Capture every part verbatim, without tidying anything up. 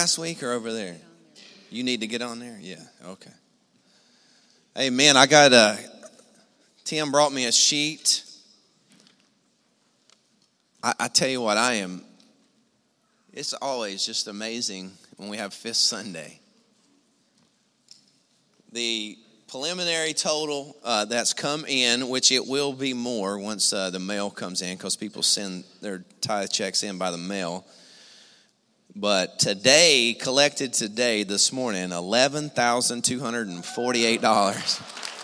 last week or over there? You need to get on there? Yeah, okay. Hey, man, I got a, Tim brought me a sheet. I, I tell you what, I am, it's always just amazing when we have Fifth Sunday. The preliminary total uh, that's come in, which it will be more once uh, the mail comes in, because people send their tithe checks in by the mail. But today, collected today, this morning, eleven thousand two hundred forty-eight dollars.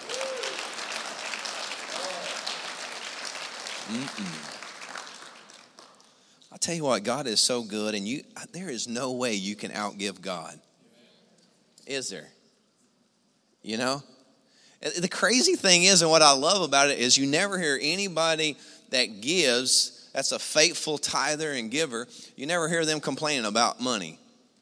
I'll tell you what, God is so good, and you there is no way you can outgive God. Is there? You know? The crazy thing is, and what I love about it, is you never hear anybody that gives, that's a faithful tither and giver, you never hear them complaining about money.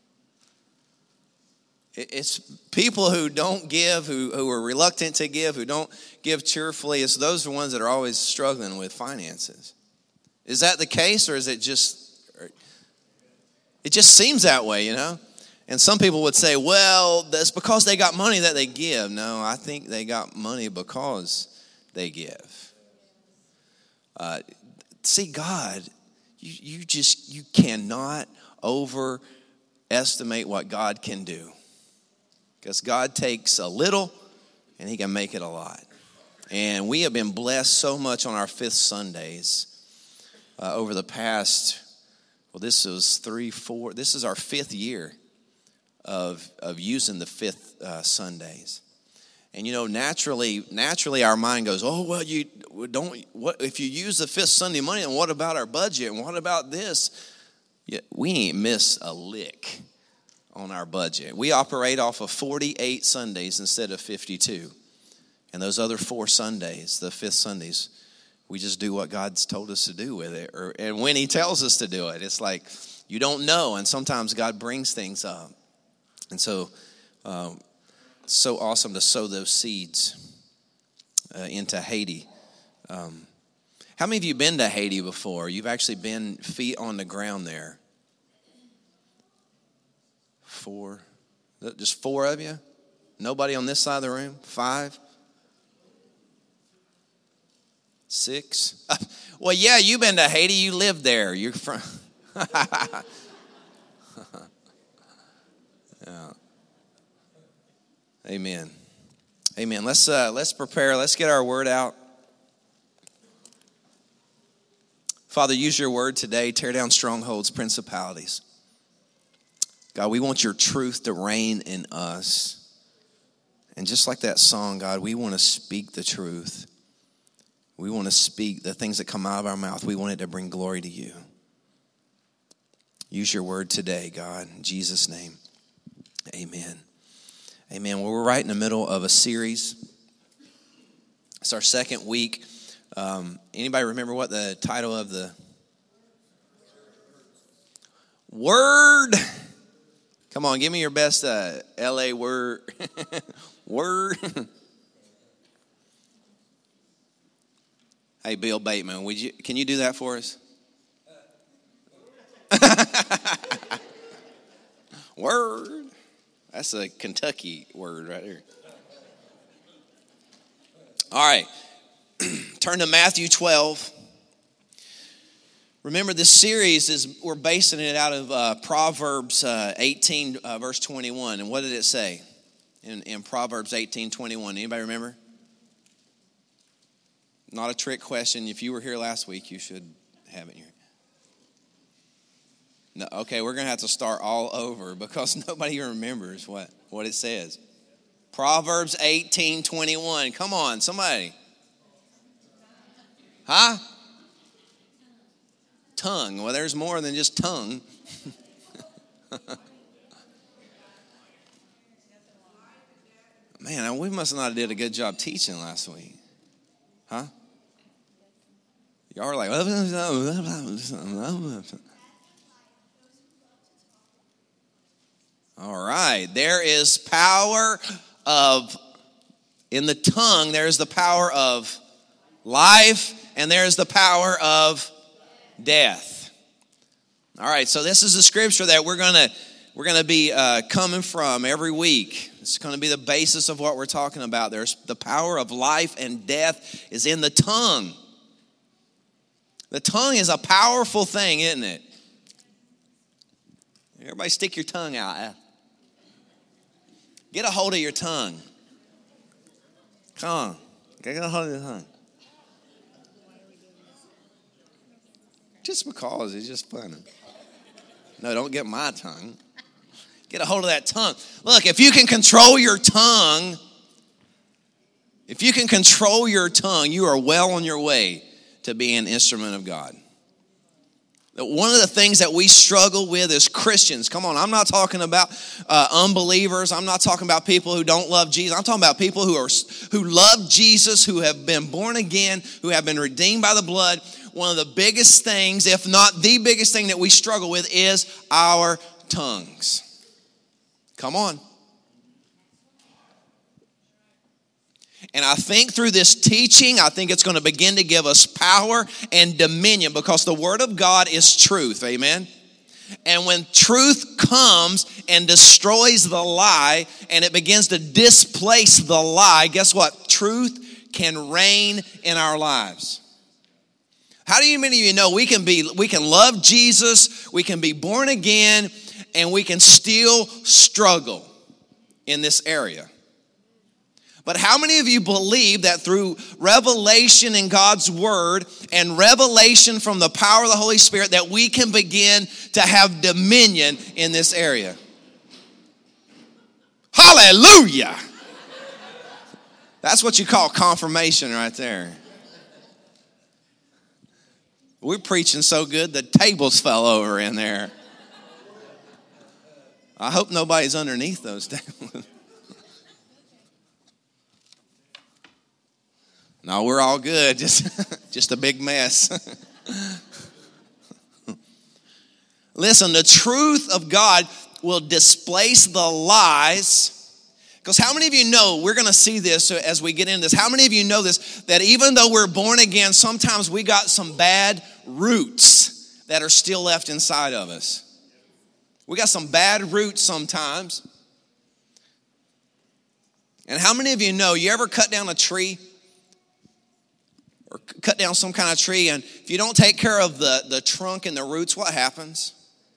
It's people who don't give, who, who are reluctant to give, who don't give cheerfully. It's those are the ones that are always struggling with finances. Is that the case, or is it just, it just seems that way, you know? And some people would say, well, that's because they got money that they give. No, I think they got money because they give. Uh, see, God, you, you just, you cannot overestimate what God can do. Because God takes a little and he can make it a lot. And we have been blessed so much on our fifth Sundays uh, over the past, well, this was three, four, this is our fifth year of of using the fifth uh, Sundays. And you know, naturally, naturally our mind goes, oh, well, you don't, what if you use the fifth Sunday money, and what about our budget? And what about this? Yeah, we ain't miss a lick on our budget. We operate off of forty-eight Sundays instead of fifty-two. And those other four Sundays, the fifth Sundays, we just do what God's told us to do with it. Or, and when he tells us to do it, it's like, you don't know. And sometimes God brings things up. And so, uh, so awesome to sow those seeds uh, into Haiti. Um, how many of you been to Haiti before? You've actually been feet on the ground there. Four, just four of you? Nobody on this side of the room? Five? Six? Well, yeah, you've been to Haiti. You live there. You're from... Yeah. Amen. Amen. Let's uh, let's prepare. Let's get our word out. Father, use your word today. Tear down strongholds, principalities. God, we want your truth to reign in us. And just like that song, God, we want to speak the truth. We want to speak the things that come out of our mouth. We want it to bring glory to you. Use your word today, God, in Jesus' name. Amen. Amen. Well, we're right in the middle of a series. It's our second week. Um, anybody remember what the title of the word? Come on, give me your best uh, L A word. Word. Hey, Bill Bateman, would you? Can you do that for us? Word. That's a Kentucky word right here. All right. Turn to Matthew twelve. Remember, this series is, we're basing it out of uh, Proverbs uh, eighteen, uh, verse twenty-one. And what did it say in, in Proverbs eighteen, twenty-one? Anybody remember? Not a trick question. If you were here last week, you should have it here. No, okay, we're going to have to start all over because nobody remembers what, what it says. Proverbs eighteen twenty-one. Come on, somebody. Huh? Tongue. Well, there's more than just tongue. Man, we must not have did a good job teaching last week. Huh? Y'all are like... All right. There is power of, in the tongue, there is the power of life, and there is the power of death. All right. So this is the scripture that we're going to we're going to be uh, coming from every week. It's going to be the basis of what we're talking about. There's the power of life and death is in the tongue. The tongue is a powerful thing, isn't it? Everybody stick your tongue out. Get a hold of your tongue. Come on. Get a hold of your tongue. Just because it's just funny. No, don't get my tongue. Get a hold of that tongue. Look, if you can control your tongue, if you can control your tongue, you are well on your way to being an instrument of God. One of the things that we struggle with as Christians, come on, I'm not talking about uh, unbelievers. I'm not talking about people who don't love Jesus. I'm talking about people who are who love Jesus, who have been born again, who have been redeemed by the blood. One of the biggest things, if not the biggest thing that we struggle with is our tongues. Come on. And I think through this teaching, I think it's going to begin to give us power and dominion because the Word of God is truth. Amen. And when truth comes and destroys the lie and it begins to displace the lie, guess what? Truth can reign in our lives. How do you many of you know we can be we can love Jesus, we can be born again, and we can still struggle in this area? But how many of you believe that through revelation in God's Word and revelation from the power of the Holy Spirit that we can begin to have dominion in this area? Hallelujah! That's what you call confirmation right there. We're preaching so good the tables fell over in there. I hope nobody's underneath those tables. No, we're all good. Just, just a big mess. Listen, the truth of God will displace the lies. Because how many of you know, we're going to see this as we get into this. How many of you know this, that even though we're born again, sometimes we got some bad roots that are still left inside of us. We got some bad roots sometimes. And how many of you know, you ever cut down a tree? Or cut down some kind of tree, and if you don't take care of the, the trunk and the roots, what happens?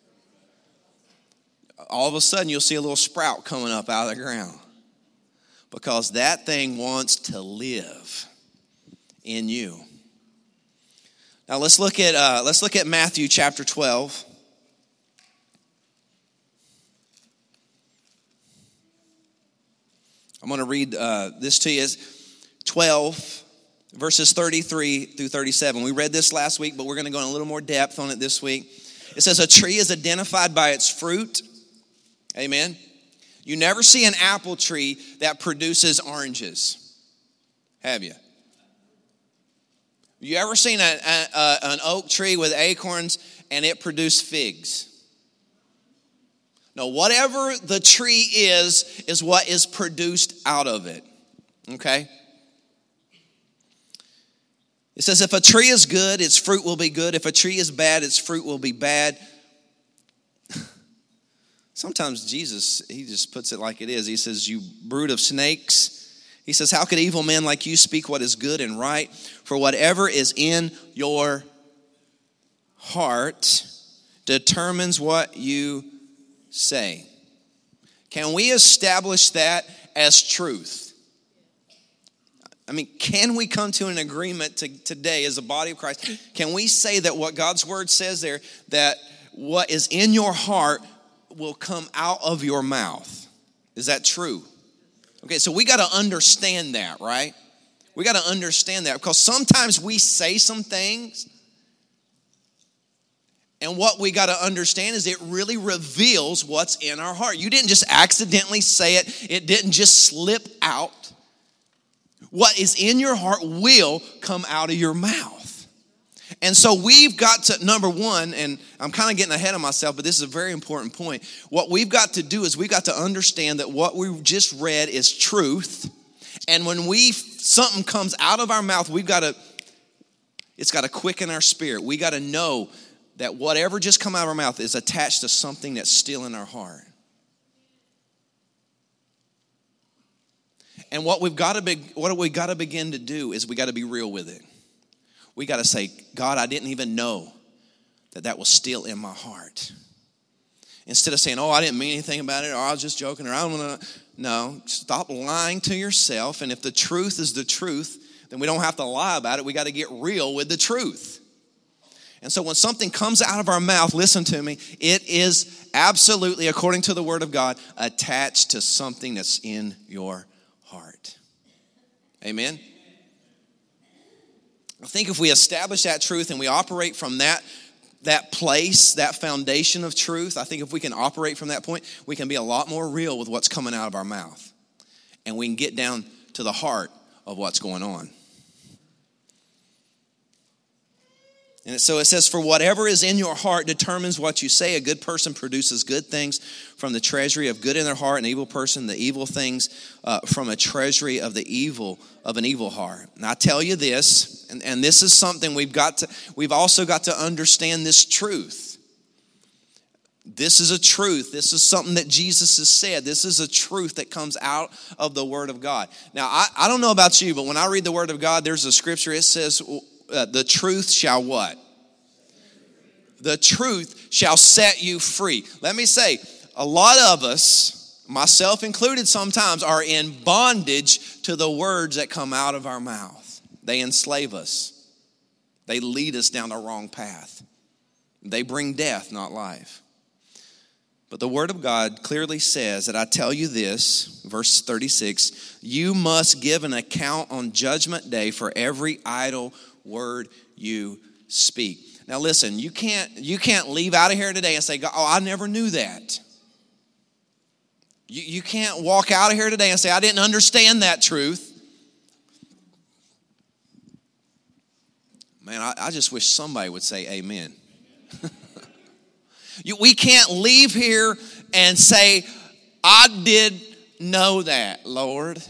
All of a sudden, you'll see a little sprout coming up out of the ground. Because that thing wants to live in you. Now let's look at uh, let's look at Matthew chapter twelve. I'm going to read uh, this to you. It's twelve. Verses thirty-three through thirty-seven. We read this last week, but we're going to go in a little more depth on it this week. It says, a tree is identified by its fruit. Amen. You never see an apple tree that produces oranges. Have you? You ever seen a, a, a, an oak tree with acorns and it produced figs? No, whatever the tree is, is what is produced out of it. Okay? It says, if a tree is good, its fruit will be good. If a tree is bad, its fruit will be bad. Sometimes Jesus, he just puts it like it is. He says, you brood of snakes. He says, how could evil men like you speak what is good and right? For whatever is in your heart determines what you say. Can we establish that as truth? I mean, can we come to an agreement to, today as a body of Christ? Can we say that what God's word says there, that what is in your heart will come out of your mouth? Is that true? Okay, so we got to understand that, right? We got to understand that because sometimes we say some things and what we got to understand is it really reveals what's in our heart. You didn't just accidentally say it. It didn't just slip out. What is in your heart will come out of your mouth. And so we've got to, number one, and I'm kind of getting ahead of myself, but this is a very important point. What we've got to do is we've got to understand that what we just read is truth. And when we something comes out of our mouth, we've got to, it's got to quicken our spirit. We got to know that whatever just come out of our mouth is attached to something that's still in our heart. And what we've got to be, what we got to begin to do is we got to be real with it. We got to say, God, I didn't even know that that was still in my heart. Instead of saying, oh, I didn't mean anything about it, or I was just joking, or I don't want to. No, stop lying to yourself. And if the truth is the truth, then we don't have to lie about it. We got to get real with the truth. And so when something comes out of our mouth, listen to me, it is absolutely, according to the Word of God, attached to something that's in your heart. Amen? I think if we establish that truth and we operate from that, that place, that foundation of truth, I think if we can operate from that point, we can be a lot more real with what's coming out of our mouth. And we can get down to the heart of what's going on. And so it says, for whatever is in your heart determines what you say. A good person produces good things from the treasury of good in their heart. An evil person, the evil things uh, from a treasury of the evil of an evil heart. And I tell you this, and, and this is something we've got to, we've also got to understand this truth. This is a truth. This is something that Jesus has said. This is a truth that comes out of the Word of God. Now, I, I don't know about you, but when I read the Word of God, there's a scripture, it says, Uh, the truth shall what? The truth shall set you free. Let me say, a lot of us, myself included sometimes, are in bondage to the words that come out of our mouth. They enslave us. They lead us down the wrong path. They bring death, not life. But the Word of God clearly says that I tell you this, verse thirty-six, you must give an account on judgment day for every idle word you speak. Now listen, you can't you can't leave out of here today and say, oh, I never knew that. You, you can't walk out of here today and say, I didn't understand that truth. Man, I, I just wish somebody would say amen. you, we can't leave here and say, I did know that, Lord.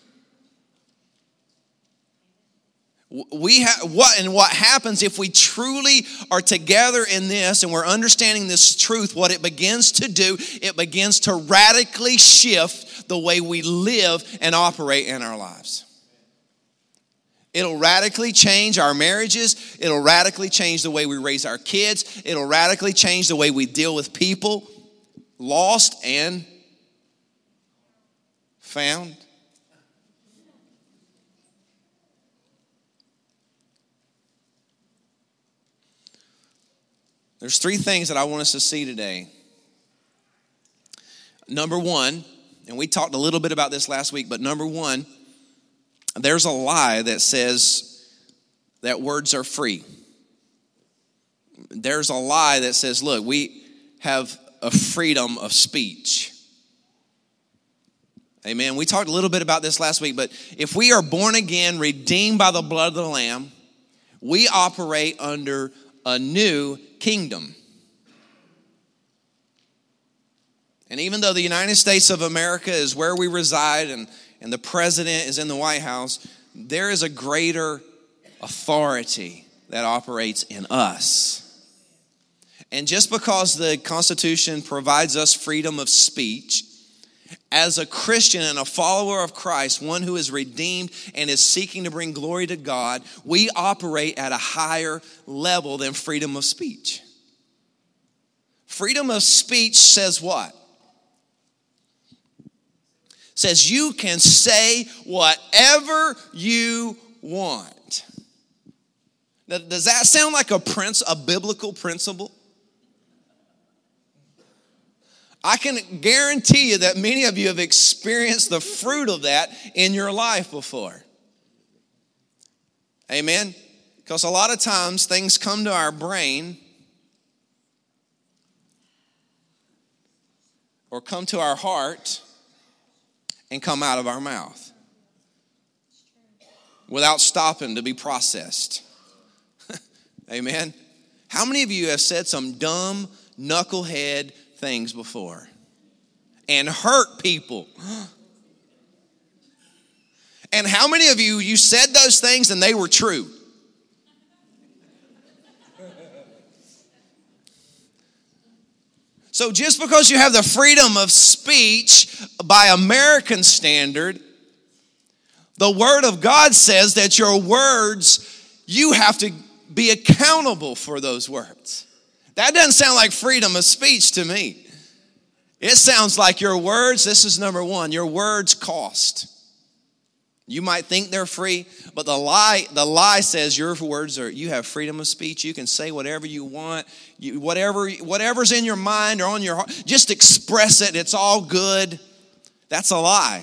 We have what and what happens if we truly are together in this and we're understanding this truth, what it begins to do, it begins to radically shift the way we live and operate in our lives. It'll radically change our marriages. It'll radically change the way we raise our kids. It'll radically change the way we deal with people, lost and found. There's three things that I want us to see today. Number one, and we talked a little bit about this last week, but number one, there's a lie that says that words are free. There's a lie that says, look, we have a freedom of speech. Amen. We talked a little bit about this last week, but if we are born again, redeemed by the blood of the Lamb, we operate under a new kingdom. And even though the United States of America is where we reside and, and the president is in the White House, there is a greater authority that operates in us. And just because the Constitution provides us freedom of speech, as a Christian and a follower of Christ, one who is redeemed and is seeking to bring glory to God, we operate at a higher level than freedom of speech. Freedom of speech says what? Says you can say whatever you want. Now, does that sound like a prince, a biblical principle? I can guarantee you that many of you have experienced the fruit of that in your life before. Amen? Because a lot of times things come to our brain or come to our heart and come out of our mouth without stopping to be processed. Amen? How many of you have said some dumb, knucklehead things before and hurt people? And how many of you, you said those things and they were true? So just because you have the freedom of speech by American standard The Word of God says that your words, you have to be accountable for those words. That doesn't sound like freedom of speech to me. It sounds like your words, this is number one, your words cost. You might think they're free, but the lie, the lie says your words are, you have freedom of speech. You can say whatever you want, you, whatever, whatever's in your mind or on your heart, just express it. It's all good. That's a lie.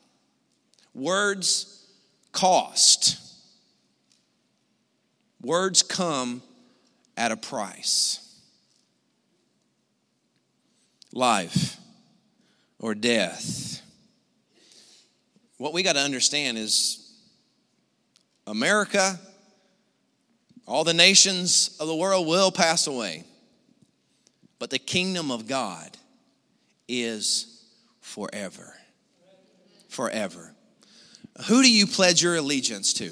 Words cost. Words come at a price. Life or death. What we got to understand is America, all the nations of the world will pass away. But the kingdom of God is forever. Forever. Who do you pledge your allegiance to?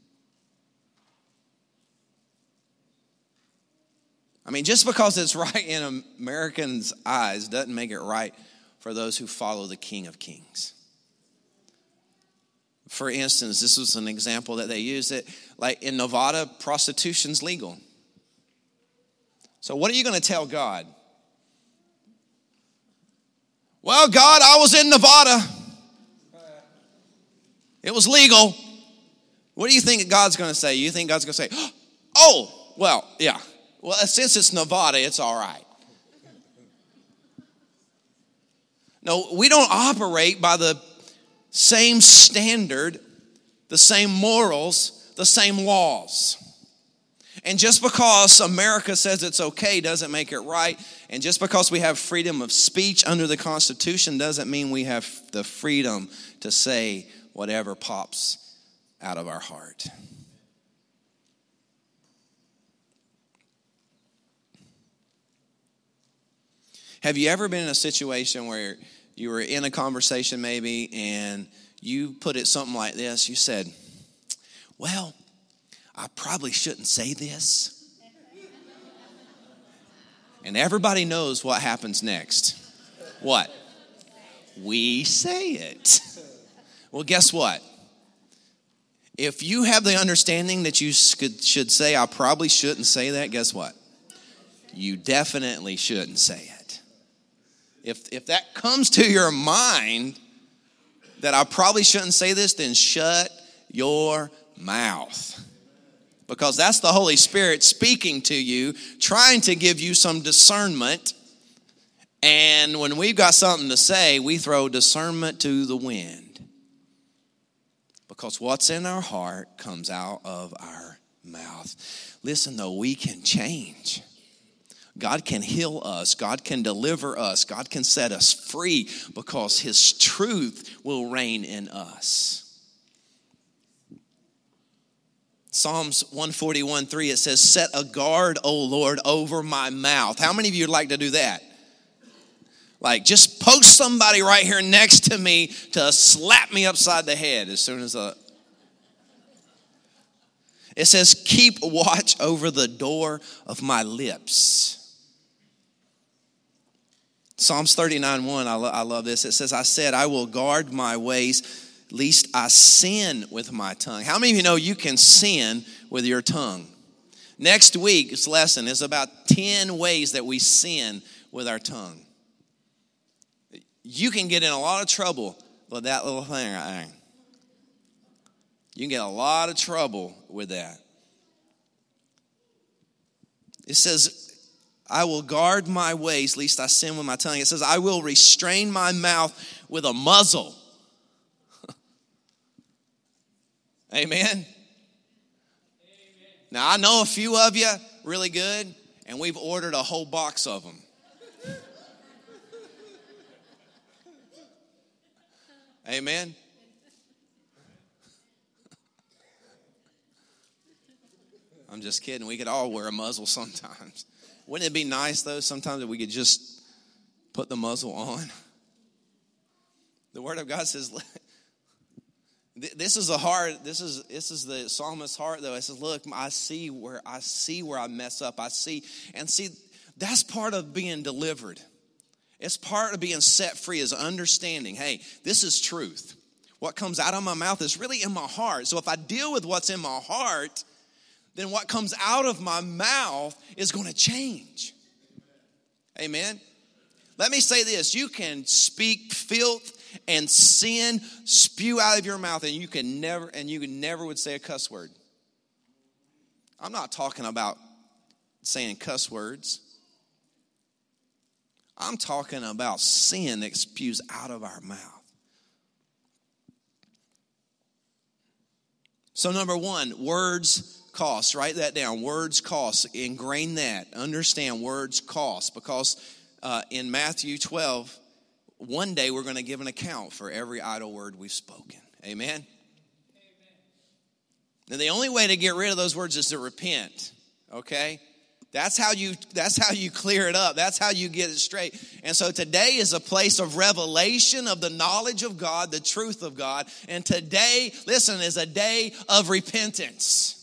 I mean, just because it's right in Americans' eyes doesn't make it right for those who follow the King of Kings. For instance, this was an example that they used it. Like in Nevada, prostitution's legal. So what are you going to tell God? Well, God, I was in Nevada. It was legal. What do you think God's going to say? You think God's going to say, oh, well, yeah. Well, since it's Nevada, it's all right. No, we don't operate by the same standard, the same morals, the same laws. And just because America says it's okay doesn't make it right. And just because we have freedom of speech under the Constitution doesn't mean we have the freedom to say whatever pops out of our heart. Have you ever been in a situation where you were in a conversation maybe and you put it something like this? You said, well, I probably shouldn't say this. And everybody knows what happens next. What? We say it. Well, guess what? If you have the understanding that you should say, I probably shouldn't say that, guess what? You definitely shouldn't say it. If if that comes to your mind that I probably shouldn't say this, then shut your mouth. Because that's the Holy Spirit speaking to you, trying to give you some discernment. And when we've got something to say, we throw discernment to the wind. Because what's in our heart comes out of our mouth. Listen, though, we can change. God can heal us. God can deliver us. God can set us free because His truth will reign in us. Psalms one forty-one three, it says, set a guard, O Lord, over my mouth. How many of you would like to do that? Like, just post somebody right here next to me to slap me upside the head as soon as a... It says, keep watch over the door of my lips. Psalms thirty-nine one, I, lo- I love this. It says, I said, I will guard my ways, lest I sin with my tongue. How many of you know you can sin with your tongue? Next week's lesson is about ten ways that we sin with our tongue. You can get in a lot of trouble with that little thing right there. You can get a lot of trouble with that. It says, I will guard my ways, lest I sin with my tongue. It says, I will restrain my mouth with a muzzle. Amen? Amen. Now, I know a few of you really good, and we've ordered a whole box of them. Amen? I'm just kidding. We could all wear a muzzle sometimes. Wouldn't it be nice, though, sometimes that we could just put the muzzle on? The Word of God says, this is a heart, this is this is the psalmist's heart, though. It says, look, I see where I see where I mess up. I see, and see, that's part of being delivered. It's part of being set free is understanding, hey, this is truth. What comes out of my mouth is really in my heart. So if I deal with what's in my heart, then what comes out of my mouth is going to change. Amen. Let me say this. You can speak filth and sin spew out of your mouth, and you can never and you never would say a cuss word. I'm not talking about saying cuss words. I'm talking about sin that spews out of our mouth. So number one, words cost. Write that down. Words cost. Ingrain that. Understand words cost. Because uh, in Matthew twelve, one day we're going to give an account for every idle word we've spoken. Amen? Amen. Now the only way to get rid of those words is to repent. Okay? That's how you that's how you clear it up. That's how you get it straight. And so today is a place of revelation of the knowledge of God, the truth of God. And today, listen, is a day of repentance.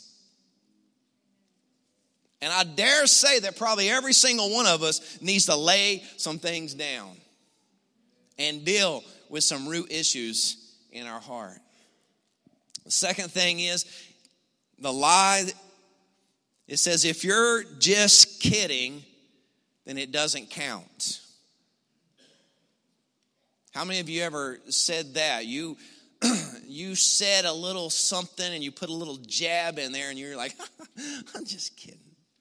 And I dare say that probably every single one of us needs to lay some things down and deal with some root issues in our heart. The second thing is the lie. It says, if you're just kidding, then it doesn't count. How many of you ever said that? You you said a little something and you put a little jab in there and you're like, I'm just kidding.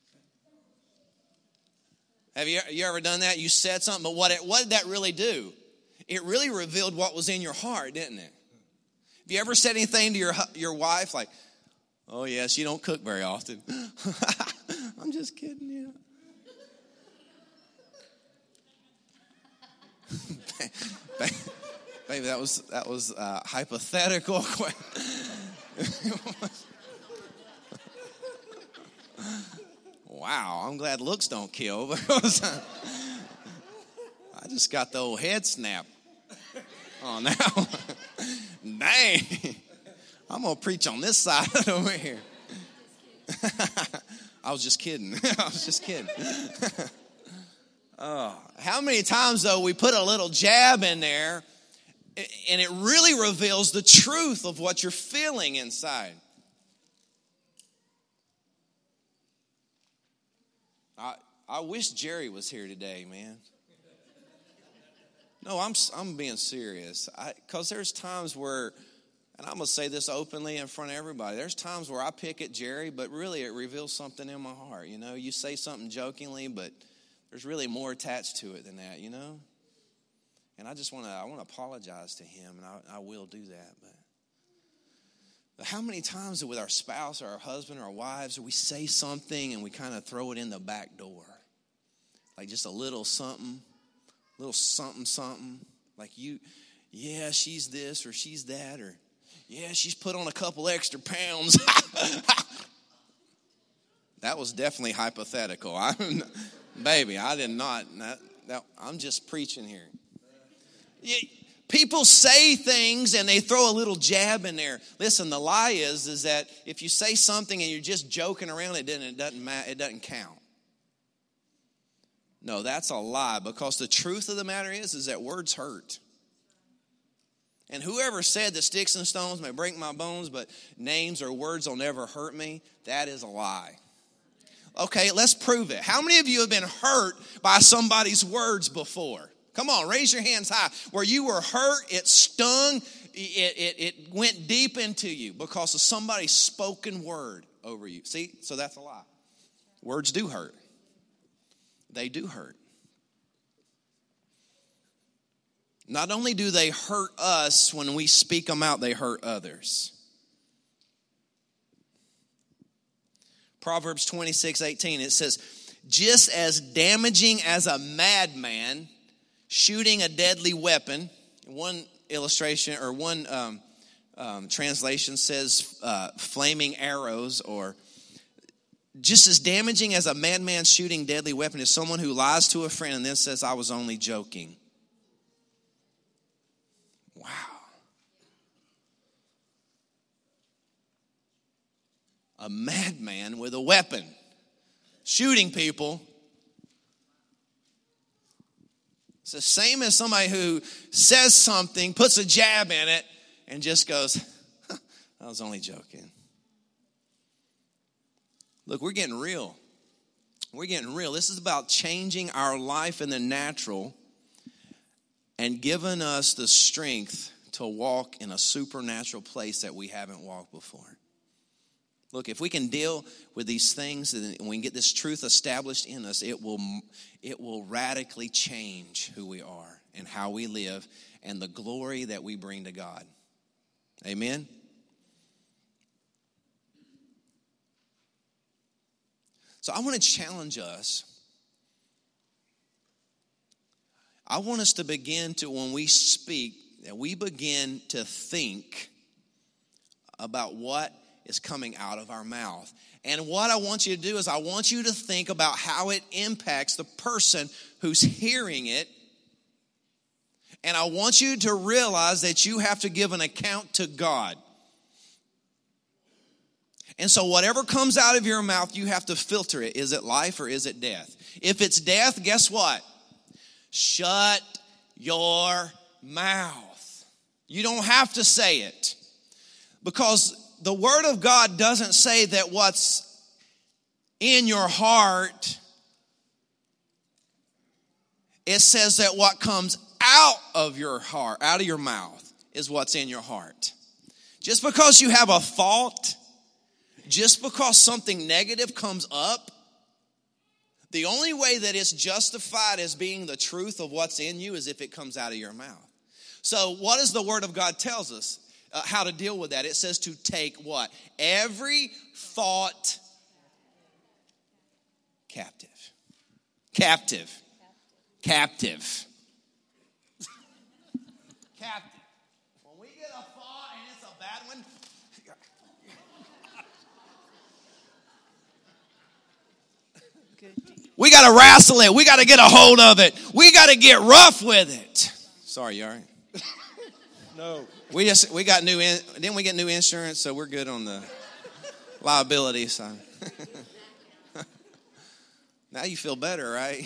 Have you, you ever done that? You said something, but what, it, what did that really do? It really revealed what was in your heart, didn't it? Have you ever said anything to your, your wife like, oh, yes, you don't cook very often. I'm just kidding you. Baby, that was that was uh, hypothetical. Wow, I'm glad looks don't kill. Because I just got the old head snap. Oh, now. Dang. I'm going to preach on this side over here. I was just kidding. I was just kidding. Oh, how many times, though, we put a little jab in there, and it really reveals the truth of what you're feeling inside. I I wish Jerry was here today, man. No, I'm I'm being serious. Because there's times where, and I'm going to say this openly in front of everybody, there's times where I pick at Jerry, but really it reveals something in my heart. You know, you say something jokingly, but there's really more attached to it than that, you know. And I just want to I want to apologize to him, and I, I will do that. But, but how many times with our spouse or our husband or our wives, we say something and we kind of throw it in the back door? Like just a little something, little something, something. Like you, yeah, she's this or she's that, or yeah, she's put on a couple extra pounds. That was definitely hypothetical. I, baby, I did not. That, that, I'm just preaching here. Yeah, people say things and they throw a little jab in there. Listen, the lie is, is that if you say something and you're just joking around, it doesn't, it doesn't matter, it doesn't count. No, that's a lie, because the truth of the matter is, is that words hurt. And whoever said that sticks and stones may break my bones, but names or words will never hurt me, that is a lie. Okay, let's prove it. How many of you have been hurt by somebody's words before? Come on, raise your hands high. Where you were hurt, it stung, it, it, it went deep into you because of somebody's spoken word over you. See, so that's a lie. Words do hurt. They do hurt. Not only do they hurt us when we speak them out, they hurt others. Proverbs twenty-six eighteen, it says, just as damaging as a madman shooting a deadly weapon. One illustration or one um, um, translation says uh, flaming arrows, or just as damaging as a madman shooting deadly weapon is someone who lies to a friend and then says, I was only joking. Wow. A madman with a weapon shooting people. It's the same as somebody who says something, puts a jab in it, and just goes, I was only joking. Look, we're getting real. We're getting real. This is about changing our life in the natural and giving us the strength to walk in a supernatural place that we haven't walked before. Look, if we can deal with these things and we can get this truth established in us, it will, it will radically change who we are and how we live and the glory that we bring to God. Amen? So I want to challenge us. I want us to begin to, when we speak, that we begin to think about what is coming out of our mouth. And what I want you to do is I want you to think about how it impacts the person who's hearing it. And I want you to realize that you have to give an account to God. And so whatever comes out of your mouth, you have to filter it. Is it life or is it death? If it's death, guess what? Shut your mouth. You don't have to say it. Because the Word of God doesn't say that what's in your heart, it says that what comes out of your heart, out of your mouth, is what's in your heart. Just because you have a thought, just because something negative comes up, the only way that it's justified as being the truth of what's in you is if it comes out of your mouth. So what does the Word of God tells us uh, how to deal with that? It says to take what? Every thought captive. Captive. Captive. Captive. When we get a thought and it's a bad one, we got to wrestle it. We got to get a hold of it. We got to get rough with it. Sorry, you all right? No. We just we got new in, didn't we get new insurance, so we're good on the liability side. Now you feel better, right?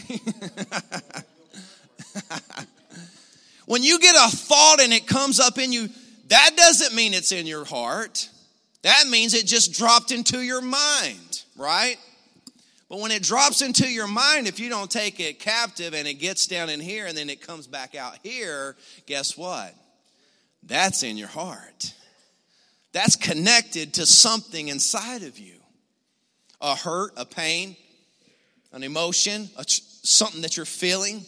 When you get a thought and it comes up in you, that doesn't mean it's in your heart. That means it just dropped into your mind, right? But when it drops into your mind, if you don't take it captive and it gets down in here and then it comes back out here, guess what? That's in your heart. That's connected to something inside of you. A hurt, a pain, an emotion, a, something that you're feeling.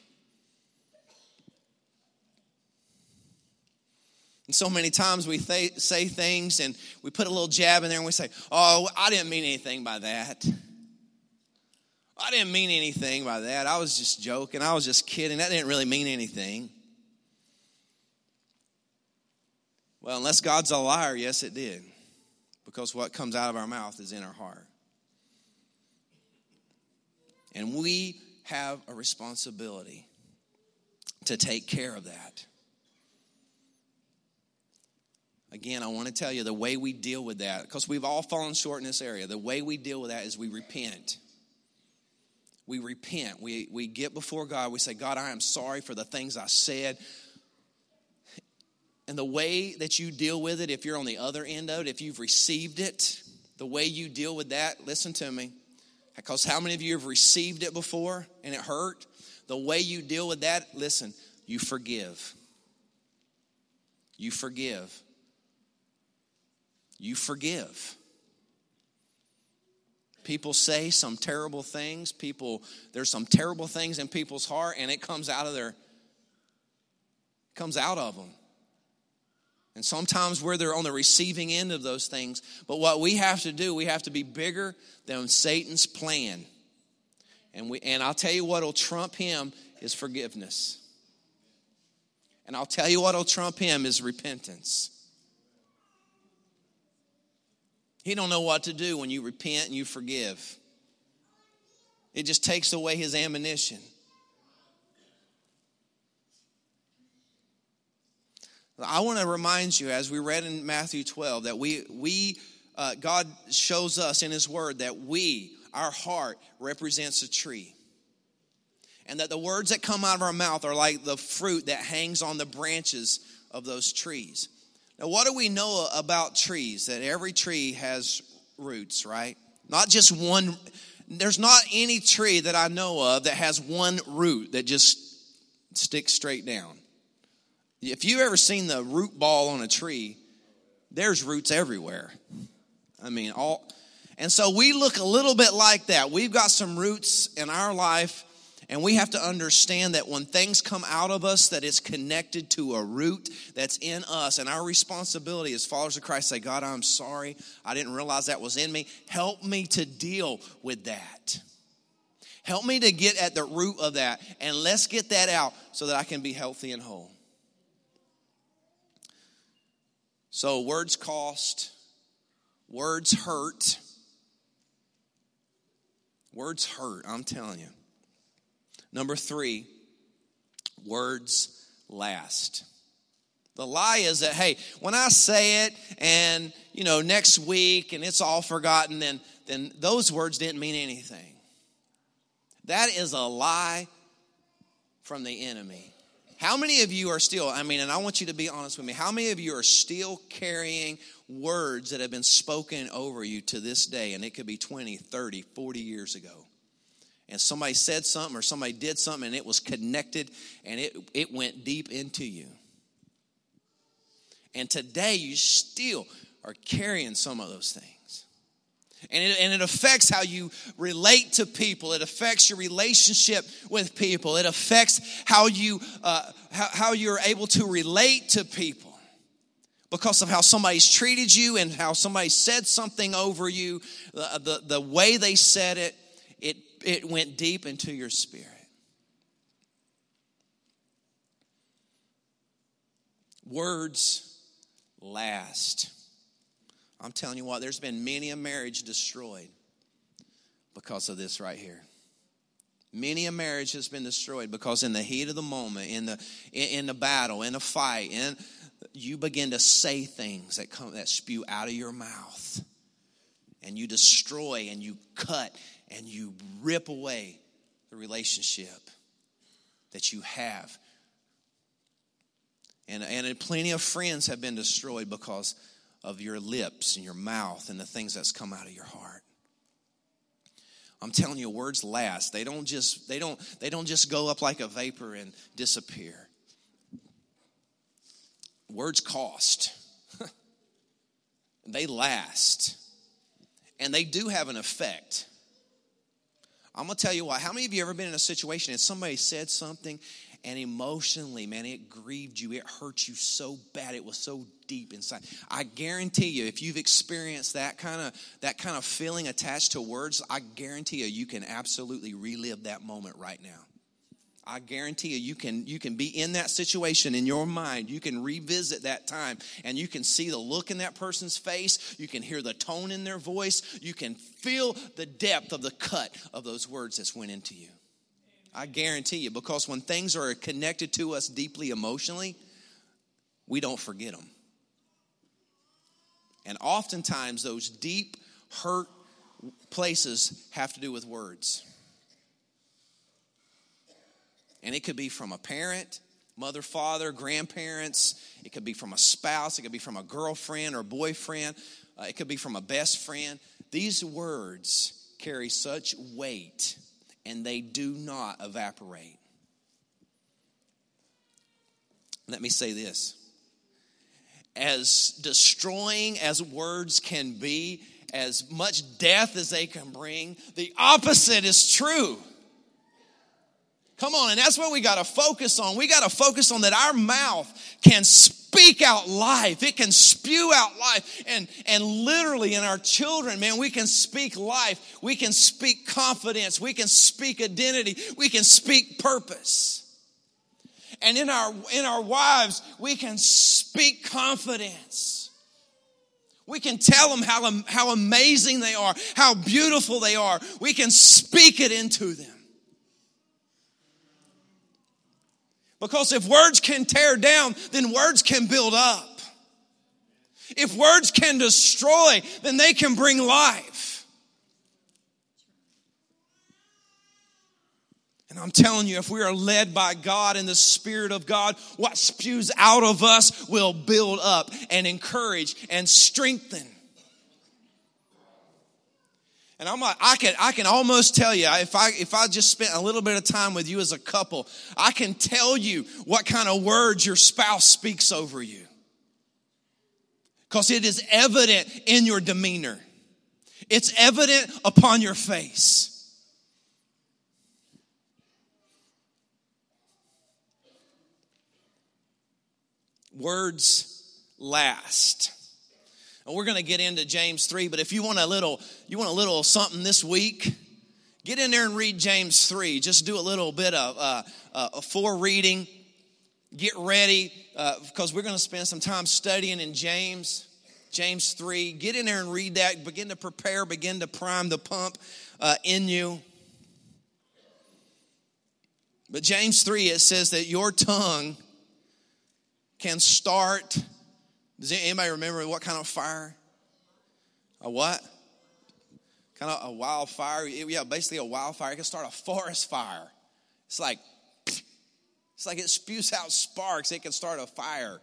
And so many times we th- say things and we put a little jab in there and we say, oh, I didn't mean anything by that. I didn't mean anything by that. I was just joking. I was just kidding. That didn't really mean anything. Well, unless God's a liar, yes, it did. Because what comes out of our mouth is in our heart. And we have a responsibility to take care of that. Again, I want to tell you the way we deal with that, because we've all fallen short in this area. The way we deal with that is we repent. We repent. We, we get before God. We say, God, I am sorry for the things I said. And the way that you deal with it, if you're on the other end of it, if you've received it, the way you deal with that, listen to me. Because how many of you have received it before and it hurt? The way you deal with that, listen, you forgive. You forgive. You forgive. People say some terrible things. People, there's some terrible things in people's heart, and it comes out of their, comes out of them. And sometimes we're there on the receiving end of those things. But what we have to do, we have to be bigger than Satan's plan. And we, and I'll tell you what will trump him is forgiveness. And I'll tell you what will trump him is repentance. He don't know what to do when you repent and you forgive. It just takes away his ammunition. I want to remind you, as we read in Matthew twelve, that we, we uh, God shows us in his word that we, our heart, represents a tree. And that the words that come out of our mouth are like the fruit that hangs on the branches of those trees. Now, what do we know about trees? That every tree has roots, right? Not just one. There's not any tree that I know of that has one root that just sticks straight down. If you've ever seen the root ball on a tree, there's roots everywhere. I mean, all. And so we look a little bit like that. We've got some roots in our life, and we have to understand that when things come out of us, that it's connected to a root that's in us. And our responsibility as followers of Christ, say, God, I'm sorry. I didn't realize that was in me. Help me to deal with that. Help me to get at the root of that. And let's get that out so that I can be healthy and whole. So words cost. Words hurt. Words hurt, I'm telling you. Number three, words last. The lie is that, hey, when I say it and, you know, next week and it's all forgotten, then, then those words didn't mean anything. That is a lie from the enemy. How many of you are still, I mean, and I want you to be honest with me, how many of you are still carrying words that have been spoken over you to this day? And it could be twenty, thirty, forty years ago. And somebody said something or somebody did something and it was connected and it, it went deep into you. And today you still are carrying some of those things. And it, and it affects how you relate to people. It affects your relationship with people. It affects how, you, uh, how, how you're able to relate to people. Because of how somebody's treated you and how somebody said something over you, the, the, the way they said it, it, it went deep into your spirit. Words last. I'm telling you what, there's been many a marriage destroyed because of this right here. Many a marriage has been destroyed because in the heat of the moment, in the in, in the battle, in a fight, and you begin to say things that come that spew out of your mouth, and you destroy and you cut and you rip away the relationship that you have. And and plenty of friends have been destroyed because of your lips and your mouth and the things that's come out of your heart. I'm telling you, words last. They don't just they don't they don't just go up like a vapor and disappear. Words cost. They last. And they do have an effect. I'm going to tell you why. How many of you ever been in a situation and somebody said something and emotionally, man, it grieved you. It hurt you so bad. It was so deep inside. I guarantee you, if you've experienced that kind of that kind of feeling attached to words, I guarantee you, you can absolutely relive that moment right now. I guarantee you, you can you can be in that situation in your mind. You can revisit that time, and you can see the look in that person's face. You can hear the tone in their voice. You can feel the depth of the cut of those words that went into you. I guarantee you, because when things are connected to us deeply emotionally, we don't forget them. And oftentimes those deep hurt places have to do with words. And it could be from a parent, mother, father, grandparents. It could be from a spouse. It could be from a girlfriend or boyfriend. Uh, it could be from a best friend. These words carry such weight, and they do not evaporate. Let me say this. As destroying as words can be, as much death as they can bring, the opposite is true. Come on, and that's what we got to focus on. We got to focus on that our mouth can speak out life. It can spew out life. And, and literally in our children, man, we can speak life. We can speak confidence. We can speak identity. We can speak purpose. And in our, in our wives, we can speak confidence. We can tell them how, how amazing they are, how beautiful they are. We can speak it into them. Because if words can tear down, then words can build up. If words can destroy, then they can bring life. And I'm telling you, if we are led by God and the Spirit of God, what spews out of us will build up and encourage and strengthen. And I'm like, I can, I can almost tell you, if I, if I just spent a little bit of time with you as a couple, I can tell you what kind of words your spouse speaks over you. Because it is evident in your demeanor. It's evident upon your face. Words last. And we're going to get into James three, but if you want a little you want a little something this week, get in there and read James three. Just do a little bit of uh, uh, forereading. Get ready uh, because we're going to spend some time studying in James, James three. Get in there and read that. Begin to prepare, begin to prime the pump uh, in you. But James three, it says that your tongue can start. Does anybody remember what kind of fire? A what? Kind of a wildfire. Yeah, basically a wildfire. It can start a forest fire. It's like, it's like it spews out sparks. It can start a fire.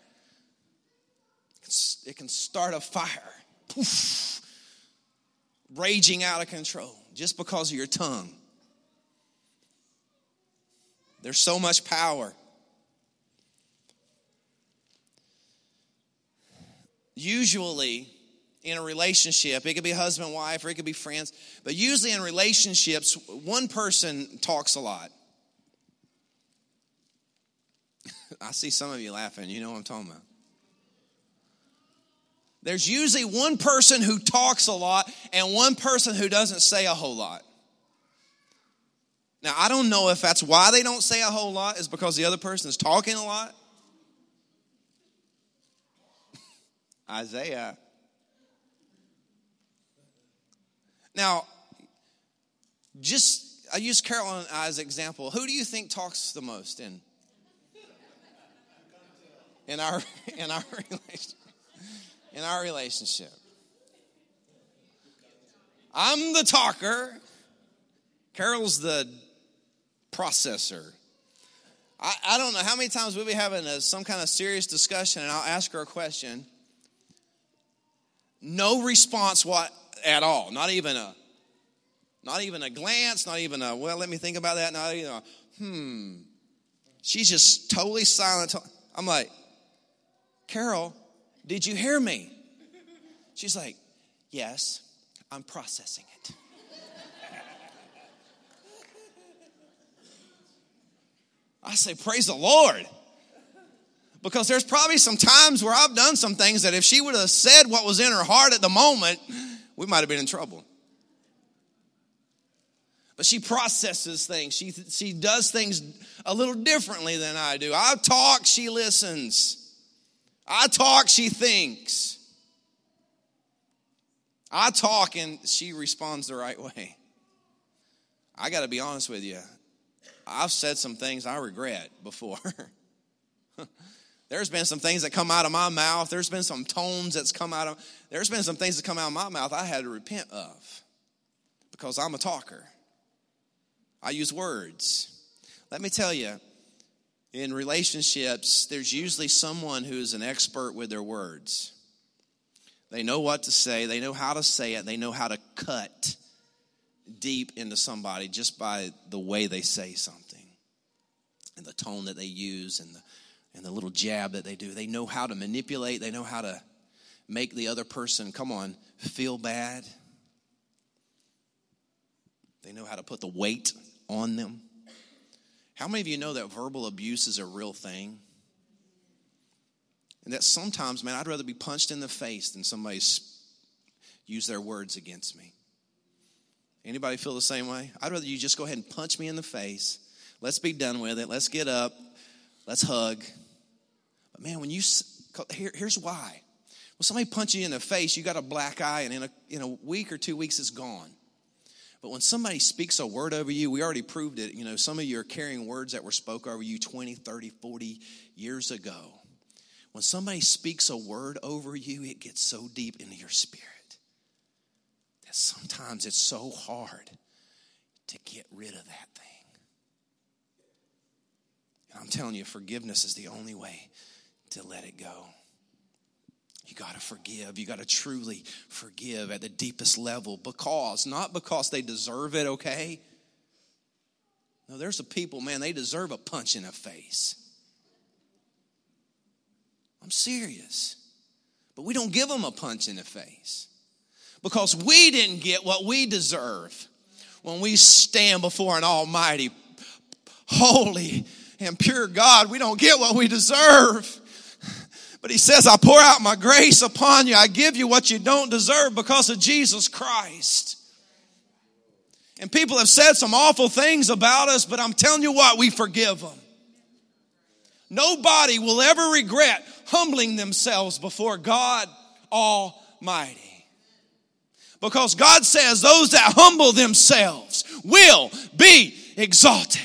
It can start a fire. Poof. Raging out of control just because of your tongue. There's so much power. Usually in a relationship, it could be husband, wife, or it could be friends, but usually in relationships, one person talks a lot. I see some of you laughing. You know what I'm talking about. There's usually one person who talks a lot and one person who doesn't say a whole lot. Now, I don't know if that's why they don't say a whole lot, is because the other person is talking a lot. Isaiah. Now, just, I use Carol and I as an example. Who do you think talks the most in, in our in our relationship? In our relationship? I'm the talker. Carol's the processor. I, I don't know how many times we'll be having a, some kind of serious discussion and I'll ask her a question. No response what at all. Not even a not even a glance, not even a, well, let me think about that. Not even a, hmm. She's just totally silent. I'm like, Carol, did you hear me? She's like, yes, I'm processing it. I say, praise the Lord. Because there's probably some times where I've done some things that if she would have said what was in her heart at the moment, we might have been in trouble. But she processes things. She, she does things a little differently than I do. I talk, she listens. I talk, she thinks. I talk and she responds the right way. I got to be honest with you. I've said some things I regret before. There's been some things that come out of my mouth. There's been some tones that's come out of, there's been some things that come out of my mouth I had to repent of because I'm a talker. I use words. Let me tell you, in relationships, there's usually someone who's an expert with their words. They know what to say. They know how to say it. They know how to cut deep into somebody just by the way they say something and the tone that they use and the and the little jab that they do. They know how to manipulate. They know how to make the other person, come on, feel bad. They know how to put the weight on them. How many of you know that verbal abuse is a real thing? And that sometimes, man, I'd rather be punched in the face than somebody's use their words against me. Anybody feel the same way? I'd rather you just go ahead and punch me in the face. Let's be done with it. Let's get up. Let's hug. But man, when you, here, here's why. When somebody punches you in the face, you got a black eye, and in a, in a week or two weeks, it's gone. But when somebody speaks a word over you, we already proved it. You know, some of you are carrying words that were spoke over you twenty, thirty, forty years ago. When somebody speaks a word over you, it gets so deep into your spirit that sometimes it's so hard to get rid of that thing. And I'm telling you, forgiveness is the only way to let it go. You got to forgive. You got to truly forgive at the deepest level because, not because they deserve it, okay? No, there's a people, man, they deserve a punch in the face. I'm serious. But we don't give them a punch in the face because we didn't get what we deserve when we stand before an almighty, holy, and pure God. We don't get what we deserve. But he says, I pour out my grace upon you. I give you what you don't deserve because of Jesus Christ. And people have said some awful things about us, but I'm telling you what, we forgive them. Nobody will ever regret humbling themselves before God Almighty. Because God says those that humble themselves will be exalted.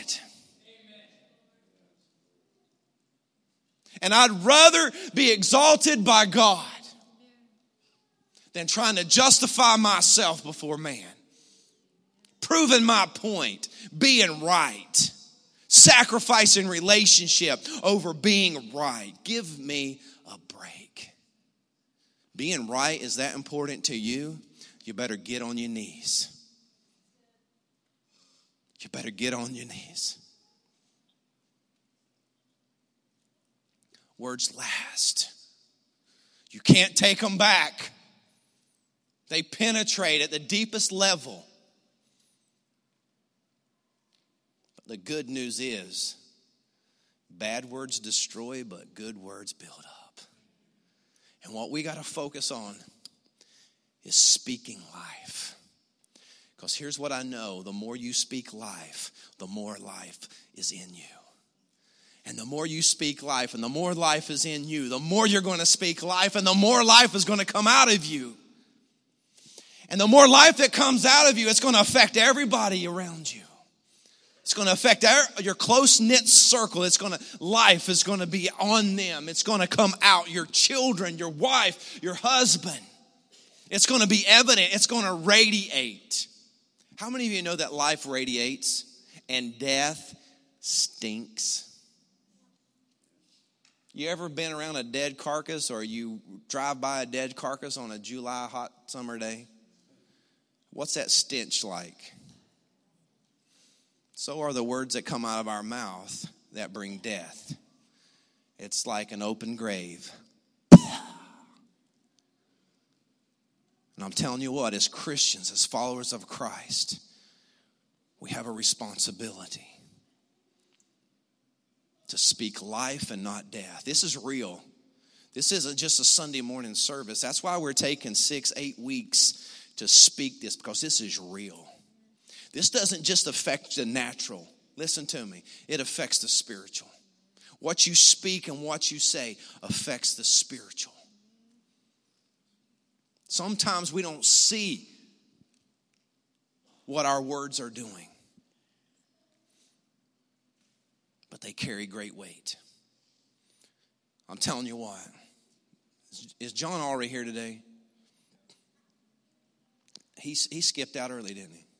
And I'd rather be exalted by God than trying to justify myself before man. Proving my point, being right, sacrificing relationship over being right. Give me a break. Being right is that important to you? You better get on your knees. You better get on your knees. Words last. You can't take them back. They penetrate at the deepest level. But the good news is, bad words destroy, but good words build up. And what we got to focus on is speaking life. Because here's what I know. The more you speak life, the more life is in you. And the more you speak life and the more life is in you, the more you're going to speak life and the more life is going to come out of you. And the more life that comes out of you, it's going to affect everybody around you. It's going to affect your close-knit circle. It's going to, life is going to be on them. It's going to come out. Your children, your wife, your husband. It's going to be evident. It's going to radiate. How many of you know that life radiates and death stinks? You ever been around a dead carcass or you drive by a dead carcass on a July hot summer day? What's that stench like? So are the words that come out of our mouth that bring death. It's like an open grave. And I'm telling you what, as Christians, as followers of Christ, we have a responsibility to speak life and not death. This is real. This isn't just a Sunday morning service. That's why we're taking six, eight weeks to speak this, because this is real. This doesn't just affect the natural. Listen to me. It affects the spiritual. What you speak and what you say affects the spiritual. Sometimes we don't see what our words are doing, but they carry great weight. I'm telling you what. Is John already here today? He, he skipped out early, didn't he?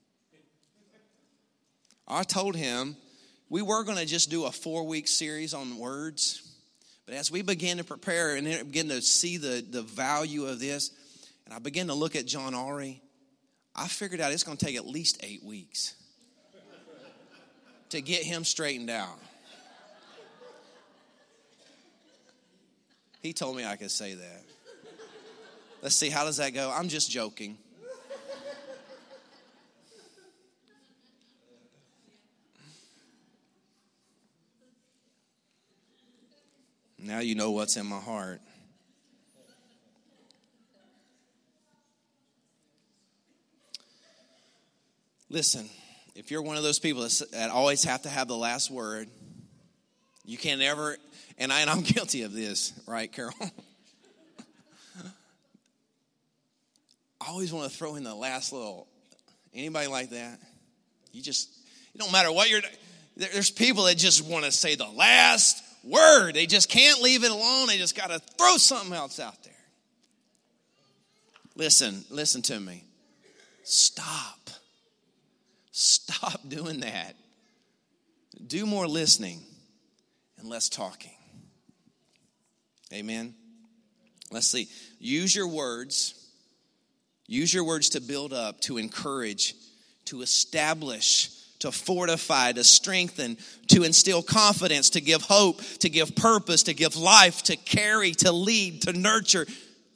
I told him we were going to just do a four-week series on words. But as we began to prepare and begin to see the, the value of this, and I began to look at John Ari, I figured out it's going to take at least eight weeks to get him straightened out. He told me I could say that. Let's see, how does that go? I'm just joking. Now you know what's in my heart. Listen, if you're one of those people that always have to have the last word, you can't ever, and, I, and I'm guilty of this, right, Carol? I always want to throw in the last little, anybody like that? You just, it don't matter what you're, there's people that just want to say the last word. They just can't leave it alone. They just got to throw something else out there. Listen, listen to me. Stop. Stop doing that. Do more listening and less talking. Amen. Let's see. Use your words. Use your words to build up, to encourage, to establish, to fortify, to strengthen, to instill confidence, to give hope, to give purpose, to give life, to carry, to lead, to nurture.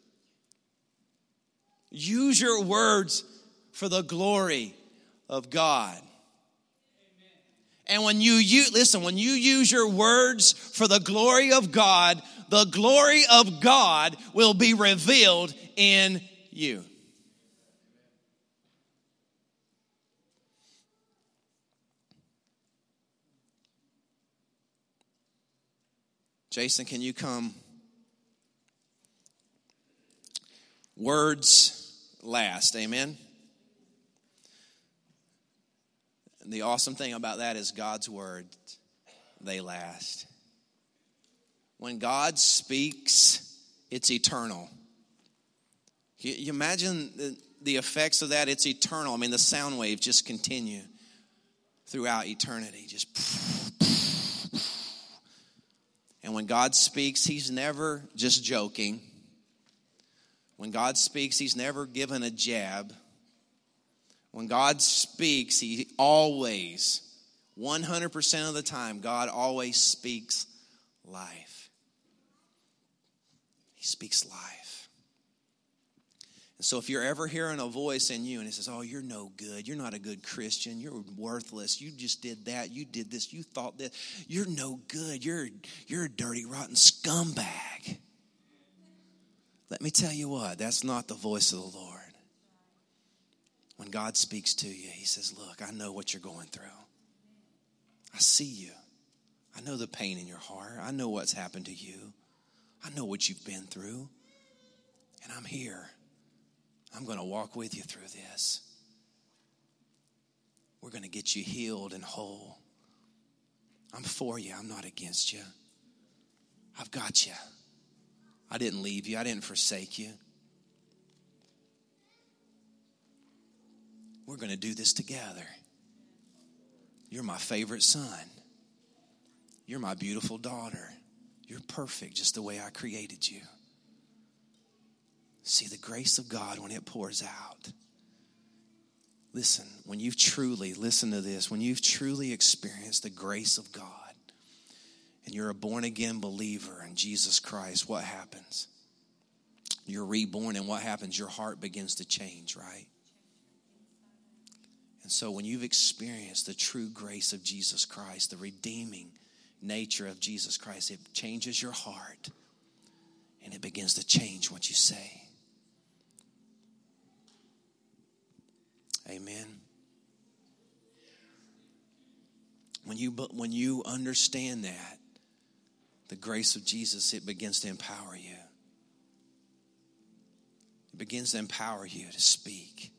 Use your words for the glory of God. And when you, you listen, when you use your words for the glory of God, the glory of God will be revealed in you. Jason, can you come? Words last, amen? And the awesome thing about that is God's words, they last. When God speaks, it's eternal. You, you imagine the, the effects of that? It's eternal. I mean, the sound waves just continue throughout eternity. Just. And when God speaks, he's never just joking. When God speaks, he's never given a jab. When God speaks, he always, one hundred percent of the time, God always speaks life. He speaks life. And so if you're ever hearing a voice in you and it says, oh, you're no good. You're not a good Christian. You're worthless. You just did that. You did this. You thought this. You're no good. You're, you're a dirty, rotten scumbag. Let me tell you what, that's not the voice of the Lord. When God speaks to you, he says, look, I know what you're going through. I see you. I know the pain in your heart. I know what's happened to you. I know what you've been through. And I'm here. I'm going to walk with you through this. We're going to get you healed and whole. I'm for you. I'm not against you. I've got you. I didn't leave you. I didn't forsake you. We're going to do this together. You're my favorite son. You're my beautiful daughter. You're perfect just the way I created you. See the grace of God when it pours out. Listen, when you've truly, listen to this, when you've truly experienced the grace of God and you're a born-again believer in Jesus Christ, what happens? You're reborn, and what happens? Your heart begins to change, right? And so when you've experienced the true grace of Jesus Christ, the redeeming nature of Jesus Christ, it changes your heart and it begins to change what you say. Amen. When you, when you understand that, the grace of Jesus, it begins to empower you. It begins to empower you to speak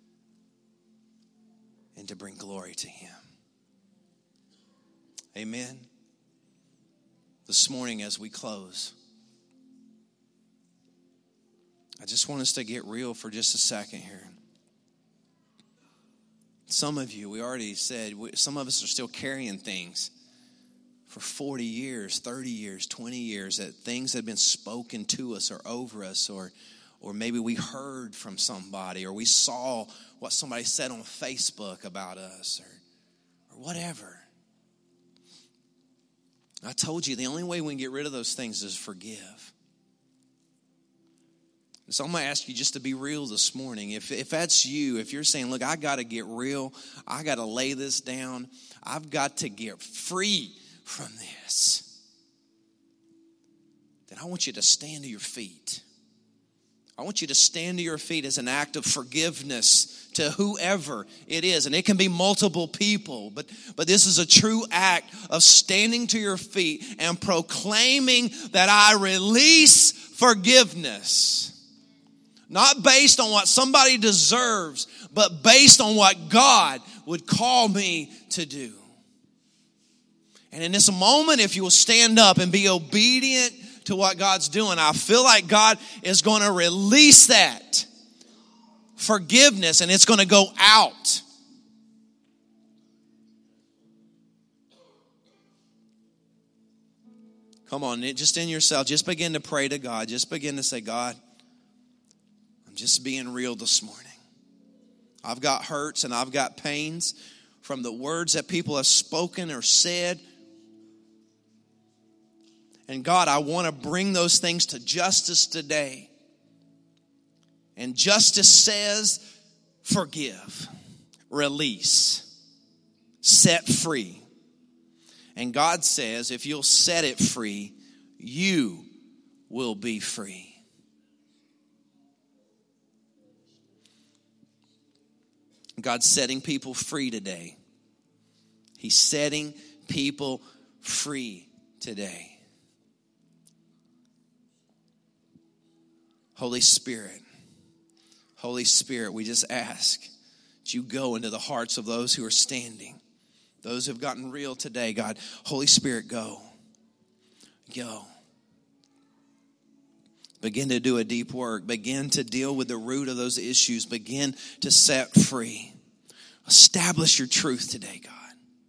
and to bring glory to him. Amen. This morning as we close, I just want us to get real for just a second here. Some of you, we already said, some of us are still carrying things for forty years, thirty years, twenty years, that things have been spoken to us or over us, or or maybe we heard from somebody, or we saw what somebody said on Facebook about us, or, or whatever. I told you, the only way we can get rid of those things is forgive. So I'm going to ask you just to be real this morning. If if that's you, if you're saying, look, I got to get real. I got to lay this down. I've got to get free from this. Then I want you to stand to your feet. I want you to stand to your feet as an act of forgiveness to whoever it is. And it can be multiple people. But, but this is a true act of standing to your feet and proclaiming that I release forgiveness. Not based on what somebody deserves, but based on what God would call me to do. And in this moment, if you will stand up and be obedient to what God's doing, I feel like God is going to release that forgiveness, and it's going to go out. Come on, just in yourself, just begin to pray to God. Just begin to say, God, I'm just being real this morning. I've got hurts and I've got pains from the words that people have spoken or said. And God, I want to bring those things to justice today. And justice says, forgive, release, set free. And God says, if you'll set it free, you will be free. God's setting people free today. He's setting people free today. Holy Spirit, Holy Spirit, we just ask that you go into the hearts of those who are standing, those who have gotten real today, God. Holy Spirit, go. Go. Begin to do a deep work. Begin to deal with the root of those issues. Begin to set free. Establish your truth today, God.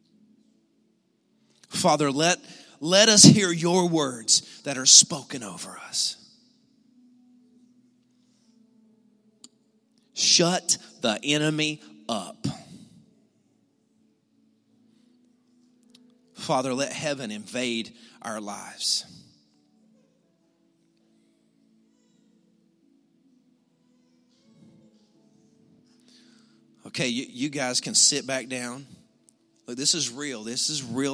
Father, let, let us hear your words that are spoken over us. Shut the enemy up. Father, let heaven invade our lives. Okay, you, you guys can sit back down. Look, this is real. This is real.